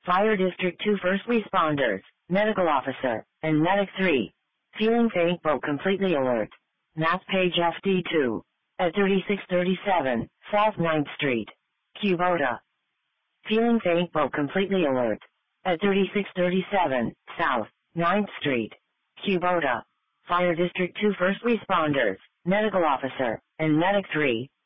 Fire District 2 first responders, medical officer, and medic 3. Feeling faint but completely alert. Map page FD2. At 3637, South 9th Street. Kubota. Feeling faint but completely alert. At 3637, South 9th Street. Kubota. Fire District 2 first responders, medical officer, and medic 3.